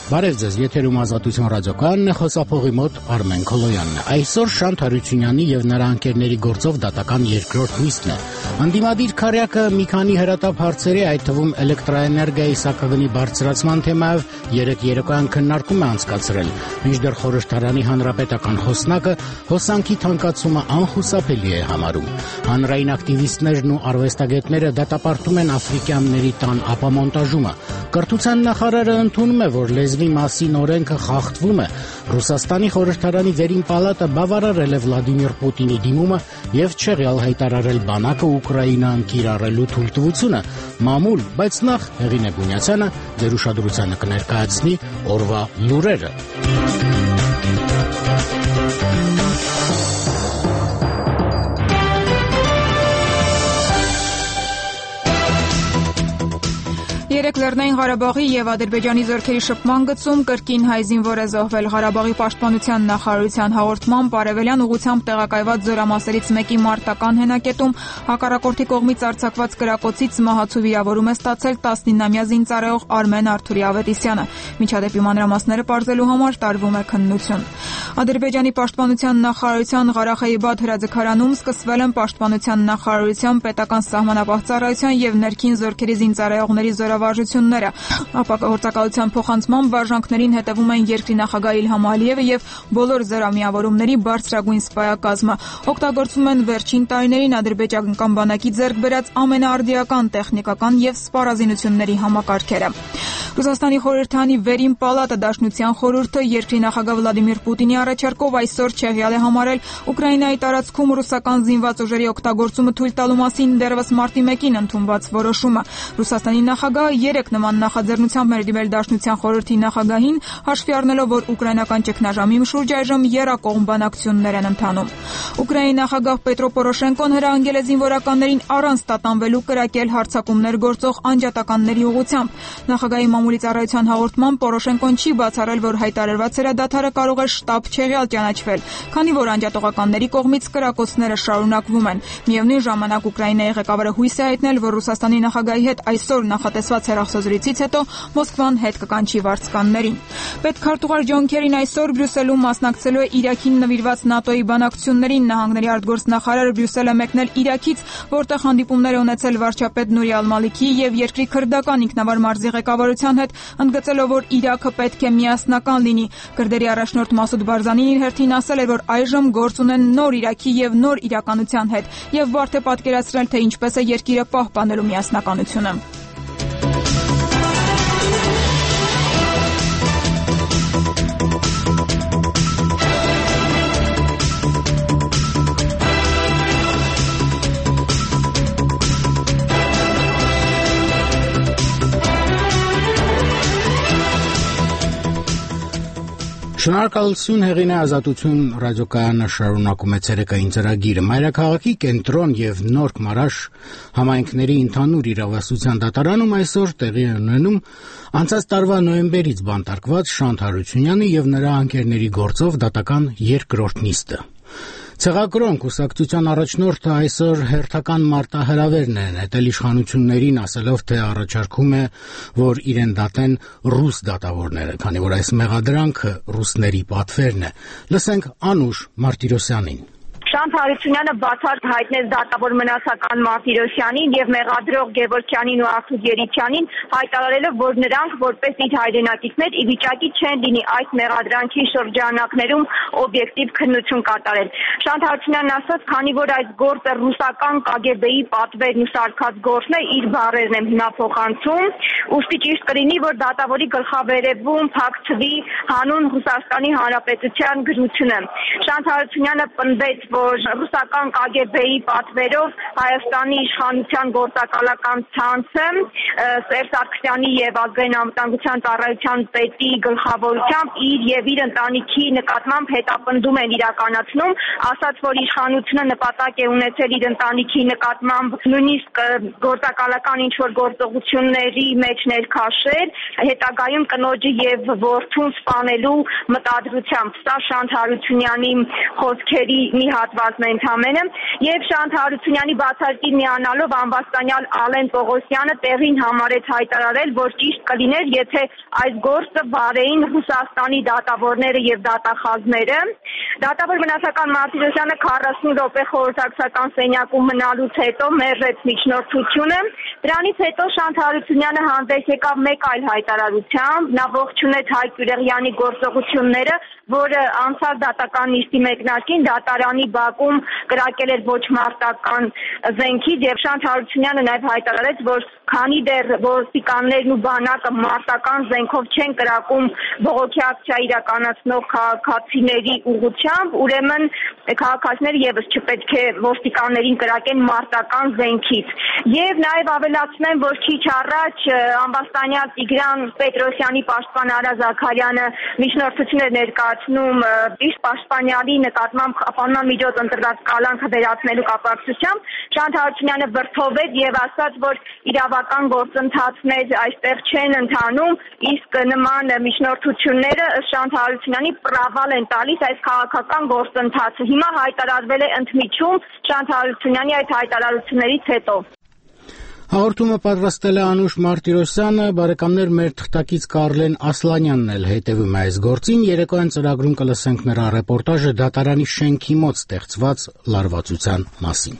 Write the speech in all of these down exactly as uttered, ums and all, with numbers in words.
Բարև ձեզ, եթերում Ազատություն ռադիոկայանն է, խոսափողի մոտ Արմեն Քոլոյանն է։ Այսօր Շանթ Հարությունյանի եւ նրա ընկերների գործով դատական երկրորդ նիստն է։ Անդիմադիր քարյակը մի քանի հրատապ հարցերի, այդ թվում էլեկտրաէներգիայի սակագնի բարձրացման թեմայով երեք երեկոյան քննարկում է անցկացրել, մինչդեռ խորհրդարանի հանրապետական խոսնակը հոսանքի թանկացումը անխուսափելի է համարում։ Հանրային ակտիվիստներն ու արվեստագետները դատապարտում են աֆրիկյանների տան ապամոնտաժումը։ Կրթության նախարարը ընդունում է, որ լեզվի մասին օրենքը խախտվում է։ Ռուսաստանի խորհրդարանի վերին պալատը բավարարել է Վլադիմիր Պուտինի դիմումը եւ չեղյալ հայտարարել բանակը Ուկրաինան կիրառելու թույլտվությունը։ Մամուլ, բայց նախ Հեղինե Բունյացյանը ձեր ուշադրությանը կներկայացնի օրվա լուրերը։ Երեք Լեռնային Ղարաբաղի եւ Ադրբեջանի զորքերի շփման գծում կրկին հայ զինվոր է զոհվել։ Ղարաբաղի պաշտպանության նախարարության հաղորդմամբ արևելյան ուղղությամբ տեղակայված զորամասերից մեկի մարտական հենակետում հակառակորդի կողմից արձակված կրակոցից մահացու վիրավորում է ստացել տասնինամյա զինծառայող Արմեն Արթուրի Ավետիսյանը։ Միջադեպի մանրամասները պարզելու համար տարվում է քննություն։ Ադրբեջանի պաշտպանության նախարարության Ղարախեիբադ հրաձգարանում սկսվել են պաշտպանության նախարարության պետական սահմանապահ ծառայության եւ ներքին զորքերի զինծառայողների զորավարժությունները։ Ապագործակալության փոխանցման վարժանքներին հետևում են երկրի նախագահ Իլհամ Ալիևը եւ բոլոր զորամիավորումների բարձրագույն սպայակազմը։ Օգտագործվում են վերջին տարիներին ադրբեջանական բանակի ձեռք բերած ամենաարդիական տեխնիկական եւ սպառազինությունների համակարգերը։ Ռուսաստանի խորհրդարանի վերին պալատը Դաշնության խորհուրդը երկրի նախագահ Վլադիմիր Պուտինի առաջարկով այսօր չեղյալ է համարել Ուկրաինայի տարածքում ռուսական զինված ուժերի օգտագործումը թույլ տալու մասին դեռևս մարտի մեկին ընդունված որոշումը։ Ռուսաստանի նախագահը երեք նման նախաձեռնությամբ ներդիմել Դաշնության խորհրդի նախագահին, հաշվի առնելով, որ ուկրաինական ճգնաժամի շուրջ այժմ եռակողմ բանակցություններ են ընթանում։ Ուկրաինայի նախագահ Պետրո Պորոշենկոն հրահանգել է զինվորականներին առանց տատանվելու կրակել հարձակումներ գործող անջատականների ուղղությամբ։ Նախագահի մամուլի ծառայության հաղորդմամբ Պորոշենկոն չի բացառել, որ հայտարարված հրադադարը կարող է շտապ չեղյալ ճանաչվել, քանի որ անջատողականների կողմից կրակոցները շարունակվում են։ Միևնույն ժամանակ Ուկրաինայի ղեկավարը հույս է հայտնել, որ Ռուսաստանի նախագահի հետ այսօր նախատեսված հեռախոսազրույցից հետո Մոսկվան հետ կկանչի վարձկաններին։ Պետքարտուղար Ջոն Քերին այսօր Բրյուսելում մասնակցելու է Իրաքին նվիրված ՆԱՏՕ-ի բանակցություններին։ Նահանգների արտգործնախարարը Բրյուսել է մեկնել Իրաքից, որտեղ հանդիպումներ է ունեցել վարչապետ Նուրի Ալ-Մալիքի եւ երկրի քրդական ինքնավար մարզի ղեկավարության հետ, ընդգծելով, որ Իրաքը պետք է միասնական լինի։ Քրդերի առաջնորդ Մասուդ Բարզանին իր հերթին ասել էր, որ այժմ գործ ունեն նոր Իրաքի եւ նոր իրականության հետ եւ բարդ է պատկերացնել, թե ինչպես է երկիրը պահպանելու միասնականությունը։ Շնորհակալություն Հեղինե, Ազատություն ռադիոկայանը շարունակում է ցերեկային ծրագիրը։ Մայրաքաղաքի կենտրոն եւ Նորք Մարաշ համայնքների ընդհանուր իրավասության դատարանում այսօր տեղի է ունենում անցած տարվա նոյեմբերից բանտարկված Շանթ Հարությունյանի եւ նրա ընկերների գործով դատական երկրորդ նիստը։ Ցեղակրոն կուսակցության առաջնորդը այսօր հերթական մարտահրավերն է նետել իշխանություններին, ասելով, թե առաջարկում է, որ իրեն դատեն ռուս դատավորները, քանի որ այս մեղադրանքը ռուսների պատվերն է։ Լսենք Անուշ Մարտիրոսյանին։ Շանթ Հարությունյանը բացարձ հայտնեց դատավոր մնացական Մարտիրոսյանին եւ մեղադրող Գևորգյանին ու Արթուր Երիչյանին, հայտարարելով, որ նրանք որպես իր հայրենակիցներ ի վիճակի չեն լինի այս մեղադրանքի շրջանակներում օբյեկտիվ քննություն կատարել։ Շանթ Հարությունյանն ասաց, քանի որ այս գործը ռուսական Կ Գ Բ-ի պատվերն ու սարքած գործն է, իր բառերն եմ հիմա փոխանցում, ուստի ճիշտ կլինի, որ դատավորի գլխավերևում փակցվի հանուն Ռուսաստանի Հանրապետության գրությունը։ Շանթ Հարությունյանը պնդեց, որ ռուսական Կ Գ Բ-ի պատվերով Հայաստանի իշխանության գործակալական ցանցը Սերժ Սարգսյանի եւ ազգային անվտանգության ծառայության պետի գլխավորությամբ իր եւ իր ընտանիքի նկատմամբ հետապնդում են իրականացնում, ասաց, որ իշխանությունը նպատակ է ունեցել իր ընտանիքի նկատմամբ նույնիսկ գործակալական ինչ-որ գործողությունների մեջ ներքաշել, հետագայում կնոջը եւ որդուն սպանելու մտադրությամբ։ Սա Շանթ Հարությունյանի խոսքերի մի հատ տարվազն է ընդամենը, եւ Շանթ Հարությունյանի բացարկին միանալով ամբաստանյալ Ալեն Պողոսյանը տեղին համարեց հայտարարել, որ ճիշտ կլիներ, եթե այս գործը վարեին Ռուսաստանի դատավորները եւ դատախազները։ Դատավոր վնասական Մարտիրոսյանը քառասուն րոպե խորհրդակցական սենյակում մնալուց հետո մերժեց միջնորդությունը։ Դրանից հետո Շանթ Հարությունյանը հանդես եկավ մեկ այլ հայտարարությամբ, նա ողջունեց Հայկ Բյուրեղյանի գործողությունները, որը անցած դատական նիստի մեկնարկին դատարանի բակում կրակել էր ոչ մարտական զենքից, եւ Շանթ Հարությունյանը նաեւ հայտարարեց, որ քանի դեռ ոստիկաններն ու բանակը մարտական զենքով չեն կրակում բողոքի ակցիա իրականացնող քաղաքացիների ուղղությամբ, ուրեմն քաղաքացիները եւս չպետք է ոստիկաններին կրակեն մարտական զենքից։ Եվ նաեւ ավելացնեմ, որ քիչ առաջ ամբաստանյալ Տիգրան Պետրոսյանի պաշտպան Արա Զաքարյանը միջնորդություն էր ներկայացնում իր պաշտպանյալի նկատմամբ ապանման միջոց ընտրած կալանքը վերացնելու կապակցությամբ։ Շանթ Հարությունյանը վրդովեց եւ ասաց, որ իրավական գործընթացներ այստեղ չեն ընթանում, իսկ նման միջնորդությունները Շանթ Հարությունյանի պրավալ են տալիս այս քաղաքական գործընթացը։ Հիմա հայտարարվել է ընդմիջում Շանթ Հարությունյանի այդ հայտարարություններից հետո։ Հաղորդումը պատրաստել է Անուշ Մարտիրոսյանը, բարեկամներ, մեր թղթակից Կարլեն Ասլանյանն էլ հետևում է այս գործին։ Երեկոյան ծրագրում կլսենք նրա ռեպորտաժը դատարանի շենքի մոտ ստեղծված լարվածության մասին։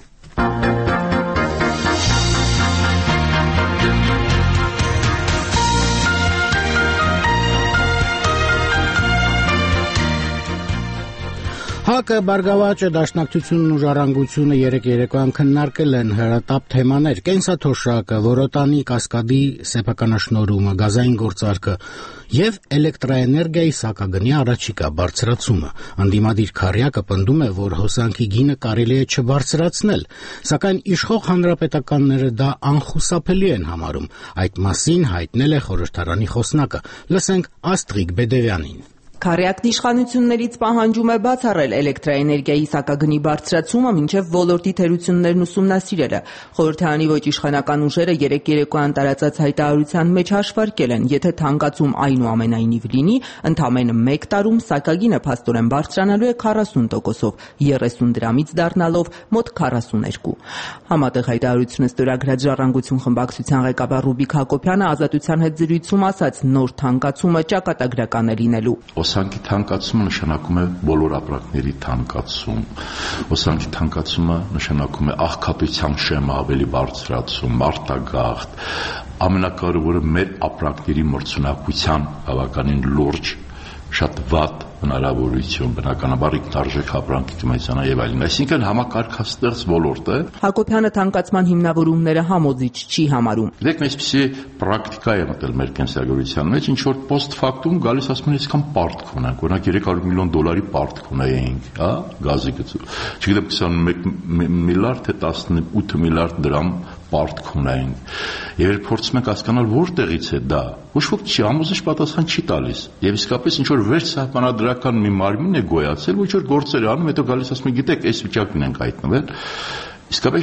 ՀԱԿ-ը, Բարգավաճը, Դաշնակցությունն ու Ժառանգությունը երեկ երեկոյան քննարկել են հրատապ թեմաներ՝ կենսաթոշակը, Որոտանի կասկադի սեփականաշնորհումը, գազային գործարքը եւ էլեկտրաէներգիայի սակագնի առաջիկա բարձրացումը։ Անդիմադիր քառյակը պնդում է, որ հոսանքի գինը կարելի է չբարձրացնել, սակայն իշխող հանրապետականները դա անխուսափելի են համարում։ Այդ մասին հայտնել է խորհրդարանի խոսնակը։ Լսենք Աստրիկ Բեդևյանին։ Քառյակն իշխանություններից պահանջում է բացառել էլեկտրաէներգիայի սակագնի բարձրացումը մինչև ոլորտի թերություններն ուսումնասիրելը։ Խորհրդարանի ոչ իշխանական ուժերը երեկ երեկոյան տարածած հայտարարության մեջ հաշվարկել են, եթե թանկացում այնուամենայնիվ լինի, ընդամենը մեկ տարում սակագինը փաստորեն բարձրանալու է քառասուն տոկոսով, երեսուն դրամից դառնալով մոտ քառասուներկու։ Համատեղ հայտարարությունը ստորագրած Ժառանգություն խմբակցության ղեկավար Ռուբիկ Հակոբյանը Ազատության հետ զրույցում ասաց, նոր թանկացումը ճակատագրական է լինելու։ Հոսանքի թանկացումը նշանակում է բոլոր ապրանքների թանկացում։ Հոսանքի թանկացումը նշանակում է աղքատության շեմը ավելի բարձրացում, արտագաղթ, ամենակարևորը մեր ապրանքների մրցունակության բավականին լուրջ, շատ վատ հնարավորություն, բնականաբար ինքնարժեք ապրանքի կմեծանա եւ այլն։ Այսինքն համակարգաստեղծ ոլորտ է։ Հակոբյանը թանկացման հիմնավորումները համոզիչ չի համարում։ Դեք այսպեսի պրակտիկա է մտել մեր կենսագրության մեջ, ինչ որ post factum գալիս ասում են այսքան պարտք ունենք, օրինակ երեք հարյուր միլիոն դոլարի պարտք ունեինք, հա, գազի գծու։ Չգիտեմ քսանմեկ միլիարդ թե տասնութ միլիարդ դրամ պարտք ունենք։ Եվ երբ փորձում ենք հասկանալ որտեղից է դա, ոչ ոք չի ամուսնի պատասխան չի տալիս։ Եվ իսկապես ինչ որ վերջսահմանադրական մի մարմին է գոյացել, ոչ որ գործեր անում, հետո գալիս ասում է, գիտեք, այս վիճակին ենք հայտնվել։ Իսկապես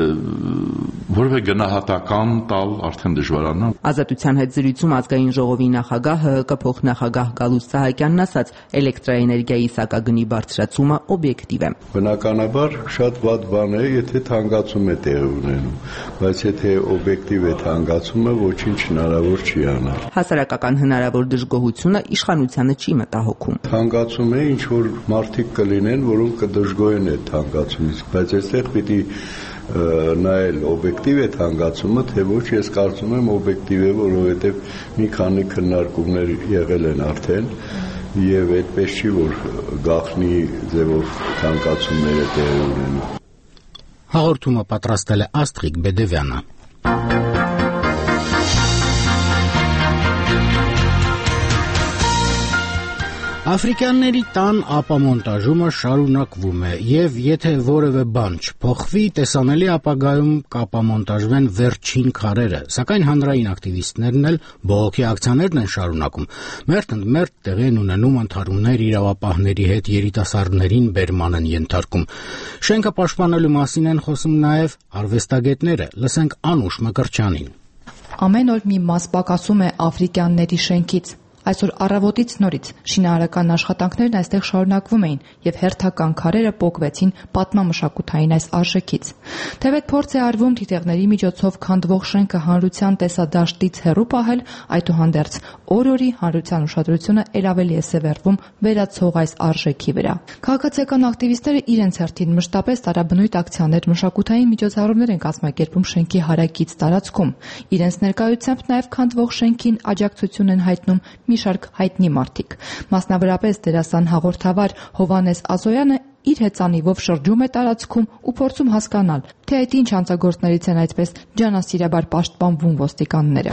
որևէ գնահատական տալ արդեն դժվարանա։ Ազատության հետ զրույցում ազգային ժողովի նախագահ ՀՀԿ փոխնախագահ Գալուստ Սահակյանն ասաց, էլեկտրաէներգիայի սակագնի բարձրացումը օբյեկտիվ է։ Բնականաբար շատ վատ բան է, եթե թանկացում է տեղի ունենում, բայց եթե օբյեկտիվ է թանկացումը, ոչինչ հնարավոր չի անել։ Հասարակական հնարավոր դժգոհությունը իշխանությանը չի մտահոգում։ Թանկացում է, ինչ որ մարդիկ կլինեն, որոնք կդժգոհեն այդ թանկացումից, բայց այստեղ պիտի նայել օբյեկտիվ է թանկացումը, թե ոչ, ես կարծում եմ օբյեկտիվ է, որովհետև մի քանի քննարկումներ եղել են արդեն եւ այդպես չի, որ գաղտնի ձևով թանկացումները տեղի ունենան։ Հաղորդումը պատրաստել է Աստրիկ Բեդևյանը։ Աֆրիկյանների տան ապամոնտաժումը շարունակվում է եւ եթե որևէ բան չփոխվի, տեսանելի ապագայում կապամոնտաժվեն վերջին քարերը, սակայն հանրային ակտիվիստներն էլ բողոքի ակցիաներն են շարունակում։ Մերթ ընդ մերթ տեղի են ունենում ընդհարումներ իրավապահների հետ, երիտասարդներին բերման են ենթարկում։ Շենքը պաշտպանելու մասին են խոսում նաեւ արվեստագետները։ Լսենք Անուշ Մկրտչյանին։ Ամեն օր մի մաս պակասում է աֆրիկյանների շենքից։ Այսօր առավոտից նորից շինարարական աշխատանքներն այստեղ շարունակվում էին եւ հերթական քարերը պոկվեցին պատմամշակութային այս արժեքից։ Թեպետ փորձ է արվում թիթեղների միջոցով քանդվող շենքը հանրության տեսադաշտից հեռու պահել, այդուհանդերձ օր-օրի հանրության ուշադրությունը ել ավելի է սևեռվում վերացող այս արժեքի վրա։ Քաղաքացիական ակտիվիստները իրենց հերթին մշտապես տարաբնույթ ակցիաներ, մշակութային միջոցառումներ են կազմակերպում շենքի հարակից տարածքում։ Իրենց ներկայությամբ նաև քանդվող շենքին աջակցություն են հայտնում մի շարք հայտնի մարդիկ։ Մասնավորապես դերասան հաղորդավար Հովհաննես Ազոյանը իր հեծանիվով շրջում է տարածքում ու փորձում հասկանալ, թե այդ ինչ հանցագործներից են այդպես ջանասիրաբար պաշտպանվում ոստիկանները։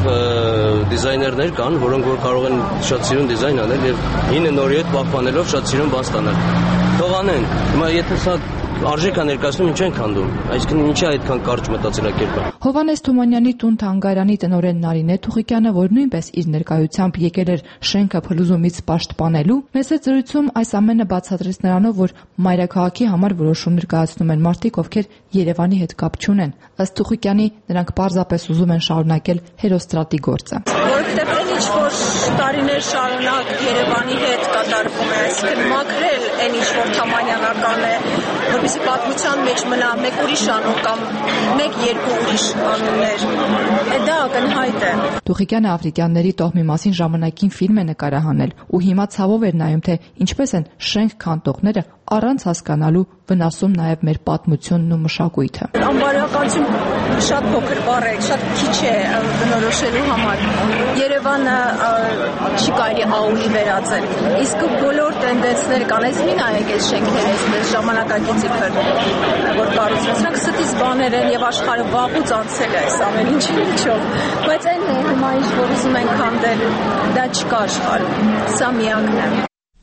Դիզայներներ կան, որոնք որ կարող են շատ սիրուն դիզայն անել եւ հինը նորի հետ պահպանելով շատ սիրուն բան ստանալ։ Թող անեն։ Հիմա եթե սա արժեք է ներկայացնում, ինչ են քանդում, այսինքն ինչի է այդքան կարճ մտածելակերպը։ Հովհաննես Թումանյանի տուն թանգարանի տնօրեն Նարինե Թուխիկյանը, որ նույնպես իր ներկայությամբ եկել էր շենքը փլուզումից պաշտպանելու, մեծ զրույցում այս ամենը բացատրեց նրանով, որ մայրաքաղաքի համար որոշումներ կայացնում են մարդիկ, ովքեր Երևանի հետ կապ չունեն։ Ըստ Թուխիկյանի, նրանք պարզապես ուզում են շարունակել հերոստրատի գործը։ Որովհետև այն ինչ որ տարիներ շարունակ Երևանի հետ կատարվում է, այսինքն մաքրել այն ինչ որ թամանյանական է, որպեսզի պատմության մեջ մնա մեկ ուրիշ անուն կամ մեկ երկու ուրիշ անուններ, դա ակնհայտ է։ Թուխիկյանը Աֆրիկյանների տոհմի մասին ժամանակին ֆիլմ է նկարահանել ու հիմա ցավով էր նայում, թե ինչպես են շենք քանդողները առանց հասկանալու վնասում նաև մեր պատմությունն ու մշակույթը։ Անբարոյականություն շատ փոքր բառ է, շատ քիչ է բնորոշելու համար։ Երևանը չի կարելի աուլի վերածել։ Իսկ բոլոր տենդենսներ կան, այս մի նայեք այս շենքերը, այս ժամանակակից իբր որ կառուցվում են, սրանք ստից բաներ են եւ աշխարհը վաղուց անցել է այս ամեն ինչի միջով։ Բայց այն հիմա ինչ որ ուզում են քանդել, դա չկա աշխարհում։ Սա միակն է։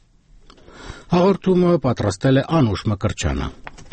Հաղորդումը պատրաստել է Անուշ Մկրտչյանը։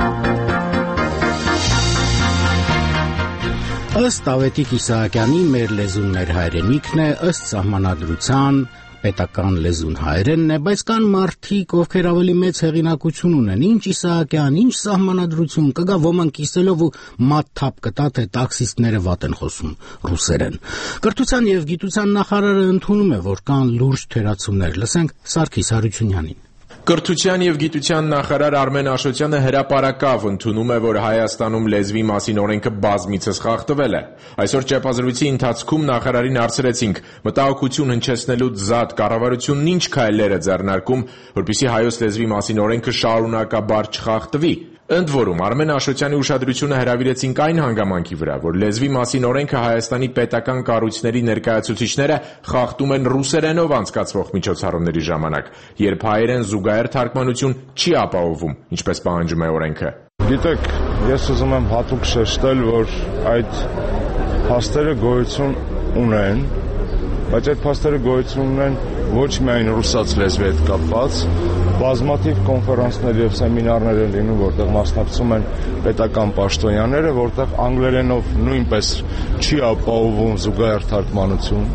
Ըստ Ավետիք Իսահակյանի մեր լեզուն մեր հայրենիքն է, ըստ սահմանադրության պետական լեզուն հայերենն է, բայց կան մարդիկ, ովքեր ավելի մեծ հեղինակություն ունեն, ինչ Իսահակյան, ինչ սահմանադրություն, կգա ոմանք կիսելով ու մաթափ կտա, թե տաքսիստները վատ են խոսում ռուսերեն։ Կրթության եւ գիտության նախարարը ընդունում է, որ կան լուրջ թերացումներ, լսենք Սարգիս Հարությունյանին։ Կրթության եւ գիտության նախարար Արմեն Աշոտյանը հրապարակավ ընդունում է, որ Հայաստանում լեզվի մասին օրենքը բազմիցս խախտվել է։ Այսօր ճեպազրույցի ընթացքում նախարարին հարցրեցինք՝ մտահոգություն հնչեցնելուց զատ կառավարությունն ինչ քայլեր է ձեռնարկում, որպեսզի հայոց լեզվի մասին օրենքը շարունակաբար չխախտվի։ Ընդ որում, Արմեն Աշոտյանի ուշադրությունը հրավիրեցինք այն հանգամանքի վրա, որ լեզվի մասին օրենքը Հայաստանի պետական կառույցների ներկայացուցիչները խախտում են ռուսերենով անցկացվող միջոցառումների ժամանակ, երբ հայերեն զուգահեռ թարգմանություն չի ապահովում, ինչպես պահանջում է օրենքը։ Գիտեք, ես ուզում եմ հատուկ շեշտել, որ այդ փաստերը գոյություն ունեն, բայց այդ փաստերը գոյություն ունեն ոչ միայն ռուսաց լեզվի հետ կապված, բազմաթիվ կոնֆերանսներ եւ սեմինարներ են լինում, որտեղ մասնակցում են պետական պաշտոնյաները, որտեղ անգլերենով նույնպես չի ապահովում զուգահեռ թարգմանություն։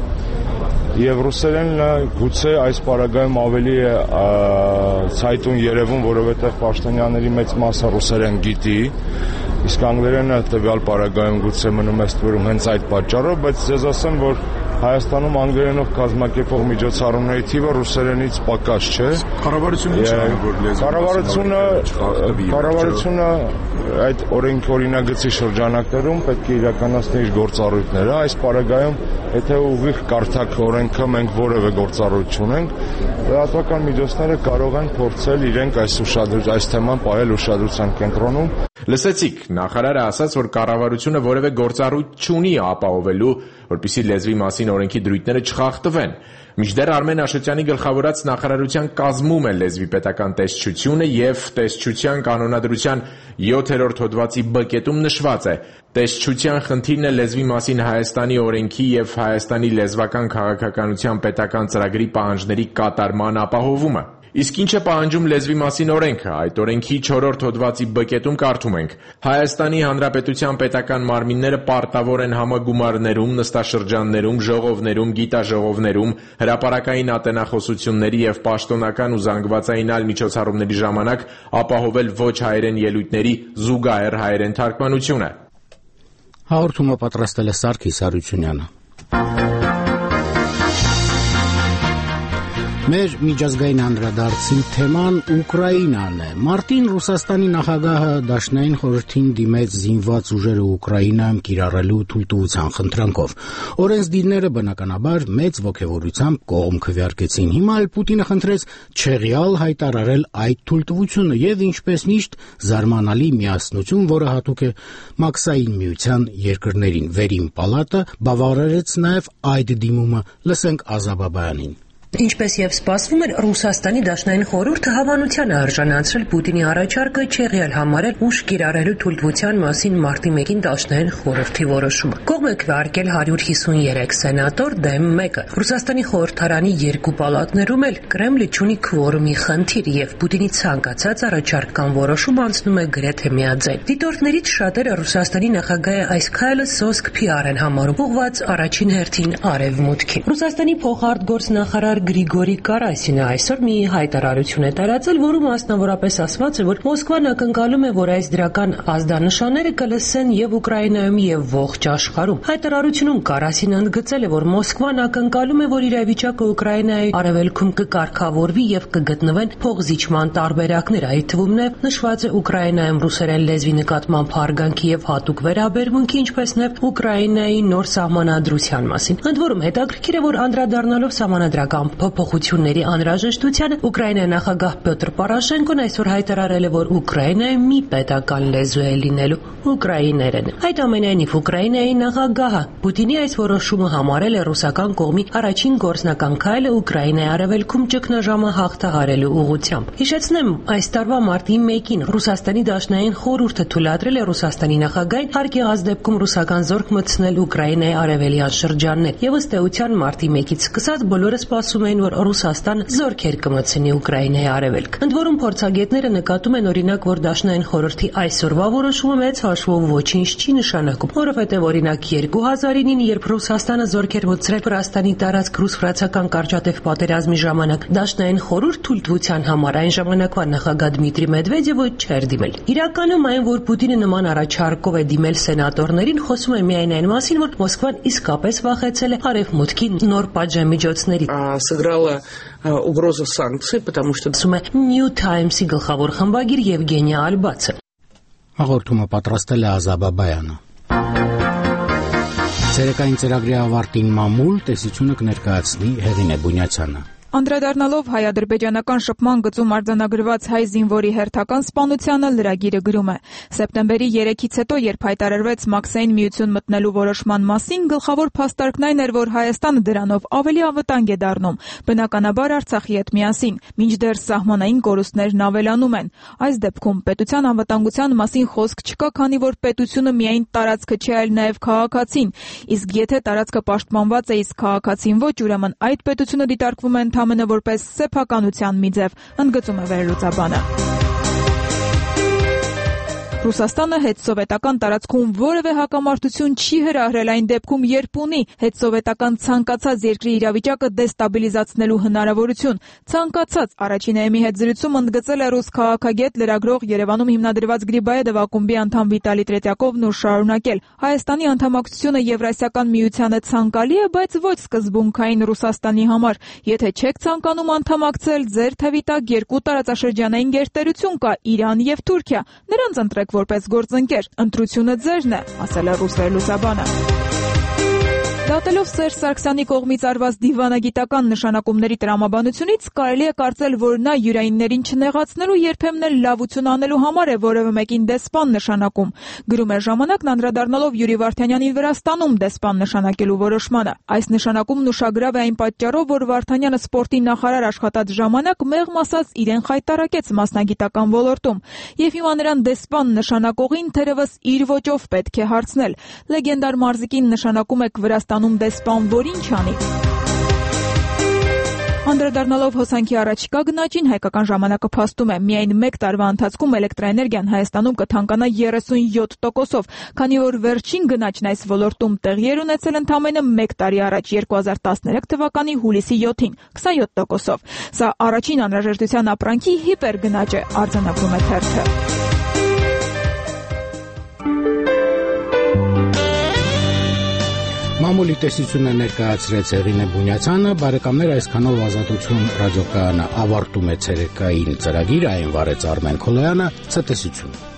Եվ ռուսերենը գուցե այս պարագայում ավելի է ցայտուն երևում, որովհետև պաշտոնյաների մեծ մասը ռուսերեն գիտի, իսկ անգլերենը տվյալ պարագայում գուցե մնում է ստվերում հենց այդ պատճառով, բայց ես ասեմ, որ Հայաստանում անգլերենով կազմակերպող միջոցառումների թիվը ռուսերենից պակաս չէ։ Կառավարությունը չէ, որ լեզվի կառավարությունը կառավարությունը այդ օրենք օրինագծի շրջանակներում պետք է իրականացնի իր գործառույթները։ Այս պարագայում, եթե ուղիղ կարդակ օրենքը մենք որևէ գործառույթ չունենք, լրատվական միջոցները կարող են փորձել իրենք այս ուշադրություն, այս թեման պահել ուշադրության կենտրոնում։ Լսեցիք, նախարարը ասաց, որ կառավարությունը որևէ գործառույթ չունի ապահովելու, որպեսզի լեզվի մասին օրենքի դրույթները չխախտվեն։ Մինչդեռ Արմեն Աշոտյանի գլխավորած նախարարության կազմում է լեզվի պետական տեսչությունը եւ տեսչության կանոնադրության յոթերորդ հոդվածի բ կետում նշված է. տեսչության խնդիրն է լեզվի մասին Հայաստանի օրենքի եւ Հայաստանի լեզվական քաղաքականության պետական ծրագրի պահանջների կատարման ապահովումը։ Իսկ ինչ է պահանջում լեզվի մասին օրենքը, այդ օրենքի չորրորդ հոդվածի բ կետում կարդում ենք. Հայաստանի Հանրապետության պետական մարմինները պարտավոր են համագումարներում, նստաշրջաններում, ժողովներում, գիտաժողովներում, հրապարակային ատենախոսությունների եւ պաշտոնական ու զանգվածային այլ միջոցառումների ժամանակ ապահովել ոչ հայերեն ելույթների զուգահեռ հայերեն թարգմանությունը։ Հաղորդումը պատրաստել է Սարգիս Հարությունյանը։ Մեր միջազգային անդրադարձի թեման Ուկրաինան է։ Մարտին Ռուսաստանի նախագահը Դաշնային խորհրդին դիմեց զինված ուժերը Ուկրաինայում կիրառելու թույլտվության խնդրանքով։ Օրենսդիրները բնականաբար մեծ ոգևորությամբ կողմ քվեարկեցին։ Հիմա էլ Պուտինը խնդրեց չեղյալ հայտարարել այդ թույլտվությունը եւ ինչպես միշտ զարմանալի միասնություն, որը հատուկ է Մաքսային միության երկրներին։ Վերին պալատը բավարարեց նաեւ այդ դիմումը։ Լսենք Ազաբաբայանին։ Ինչպես եւ սպասվում էր, Ռուսաստանի Դաշնային խորհուրդը հավանության է արժանացրել Պուտինի առաջարկը չեղյալ համարել ուժ կիրառելու թույլտվության մասին մարտի մեկին Դաշնային խորհրդի որոշումը։ Կողմ է քվեարկել հարյուր հիսունյոթ սենատոր դեմ մեկը։ Ռուսաստանի խորհրդարանի երկու պալատներում էլ Կրեմլը չունի քվորումի խնդիր եւ Պուտինի ցանկացած առաջարկ կամ որոշում անցնում է գրեթե միաձայն։ Դիտորդներից շատերը Ռուսաստանի նախագահի այս քայլը սոսկ փի ար են համարում, ուղղված առաջին հերթին արևմուտքին։ Ռուսաստանի փոխարտգործնախարար Գրիգորի Կարասինը այսօր մի հայտարարություն է տարածել, որում մասնավորապես ասված է, որ Մոսկվան ակնկալում է, որ այս դրական ազդանշանները կլսեն եւ Ուկրաինայում եւ ողջ աշխարհում։ Հայտարարությունում Կարասինը ընդգծել է, որ Մոսկվան ակնկալում է, որ իրավիճակը Ուկրաինայի արևելքում կկարգավորվի եւ կգտնվեն փոխզիջման տարբերակներ, այդ թվում նաեւ նշված է Ուկրաինայում ռուսերեն լեզվի նկատմամբ հարգանքի եւ հատուկ վերաբերմունքի, ինչպես նաեւ Ուկրաինայի նոր սահմանադրության մասին։ Ընդ որում հետաքրքիր է, որ անդրադառնալով սահմանադրական փոփոխությունների անհրաժեշտությանը Ուկրաինայի նախագահ Պյոտր Պորոշենկոն այսօր հայտարարել է, որ Ուկրաինայում մի պետական լեզու է լինելու՝ ուկրաիներեն։ Այդ ամենայնիվ Ուկրաինայի նախագահը Պուտինի այս որոշումը համարել է ռուսական կողմի առաջին գործնական քայլը Ուկրաինայի արևելքում ճգնաժամը հաղթահարելու ուղղությամբ։ Հիշեցնեմ, այս տարվա մարտի մեկին Ռուսաստանի Դաշնային խորհուրդը թույլատրել է Ռուսաստանի նախագահին հարկ եղած դեպքում ռուսական զորք մտցնել Ուկրաինայի արևելյան շրջաններ, եւ ըստ էության մարտի մեկից սկսած բոլորը սպասում էին, որ Ռուսաստան զորքեր կմտցնի Ուկրաինայի արևելք։ Ընդ որում փորձագետները նկատում են օրինակ, որ Դաշնային խորհրդի այսօրվա որոշումը մեծ հաշվով ոչինչ չի նշանակում, որովհետև օրինակ երկու հազարինին, երբ Ռուսաստանը զորքեր մտցրել Վրաստանի տարածք ռուս-ֆրանսիական կարճատև պատերազմի ժամանակ, Դաշնային խորհուրդ թույլտվության համար այն ժամանակվա նախագահ Դմիտրի Մեդվեդևը չէր դիմել։ Իրականում այն, որ Պուտինը нման առաջարկով է դիմել սենատորներին, խոսում է միայն այն մասին, որ Մոսկվան իսկապես վախեցել է արևմուտքի նոր պատժամիջոցների сыграла угроза санкций, потому что New Times-ի գլխավոր խմբագիր Եվգենիա Ալբացը։ Հաղորդումը պատրաստել է Ազաբաբայանը։ Ցերեկային ծրագրի ավարտին մամուլ տեսությունը կներկայացնի Հեղինե Բունյացյանը։ Անդրադառնալով հայ-ադրբեջանական շփման գծում արձանագրված հայ զինվորի հերթական սպանությանը լրագիրը գրում է. Սեպտեմբերի երեքից հետո, երբ հայտարարվեց Մաքսային միություն մտնելու որոշման մասին, գլխավոր փաստարկն այն էր, որ Հայաստանը դրանով ավելի անվտանգ է դառնում, բնականաբար Արցախի հետ միասին, մինչդեռ սահմանային կորուստներն ավելանում են։ Այս դեպքում պետության անվտանգության մասին խոսք չկա, քանի որ պետությունը միայն տարածքը չէ, այլ նաև քաղաքացին, իսկ եթե տարածքը պաշտպանված է, իսկ քաղաքացին ոչ, ուրեմն այդ պետությունը դիտարկվում է ընդհանրապես որպես սեփականության մի ձև, ընդգծում է վերլուծաբանը։ Ռուսաստանը հետսովետական տարածքում որևէ հակամարտություն չի հրահրել այն դեպքում, երբ ունի հետսովետական ցանկացած երկրի իրավիճակը դեստաբիլիզացնելու հնարավորություն։ Ցանկացած առաջինայմի հետ զրույցում ընդգծել է ռուս քաղաքագետ, լրագրող, Երևանում հիմնադրված Գրիբաեդով ակումբի անդամ Վիտալի Տրետյակովն ու շարունակել. Հայաստանի անդամակցությունը Եվրասիական միությանը ցանկալի է, բայց ոչ սկզբունքային Ռուսաստանի համար։ Եթե չեք ցանկանում անդամակցել, ձեր թևի տակ երկու տարածաշրջանային գերտերություն կա՝ Իրան եւ Թուրքիա։ Նրանց ընտրեք որպես գործընկեր, ընտրությունը ձերն է, ասել է ռուս վերլուծաբանը։ Դատելով Սերժ Սարգսյանի կողմից արված դիվանագիտական նշանակումների տրամաբանությունից կարելի է կարծել, որ նա յուրայիններին չնեղացնելու, երբեմն էլ լավություն անելու համար է որևէ մեկին դեսպան նշանակում։ Գրում է Ժամանակն անդրադառնալով Յուրի Վարդանյանին Վրաստանում դեսպան նշանակելու որոշմանը։ Այս նշանակումն ուշագրավ է այն պատճառով, որ Վարդանյանը սպորտի նախարար աշխատած ժամանակ մեղմ ասած իրեն խայտարակեց մասնագիտական ոլորտում, եւ հիմա նրան դեսպան նշանակողին թերևս իր ոճով պետք է հարցնել։ Լեգենդար մարզիկին նշանակում եք Վրաստանում դեսպան, որ ինչ անի։ Անդրադառնալով հոսանքի առաջիկա գնաճին, Հայկական ժամանակը փաստում է, միայն մեկ տարվա ընթացքում էլեկտրաէներգիան Հայաստանում կթանկանա երեսունյոթ տոկոսով, քանի որ վերջին գնաճն այս ոլորտում տեղի էր ունեցել ընդամենը մեկ տարի առաջ, երկու հազար տասներեք թվականի հուլիսի յոթին, քսանյոթ տոկոսով։ Սա առաջին անհրաժեշտության ապրանքի հիպերգնաճ է, արձանագրում է թերթը։ Մամուլի տեսությունը ներկայացրեց Հեղինե Բունյացյանը, բարեկամներ, այսքանով Ազատություն ռադիոկայանը ավարտում է ցերեկային ծրագիրը, այն վարեց Արմեն Քոլոյանը, ցտեսություն։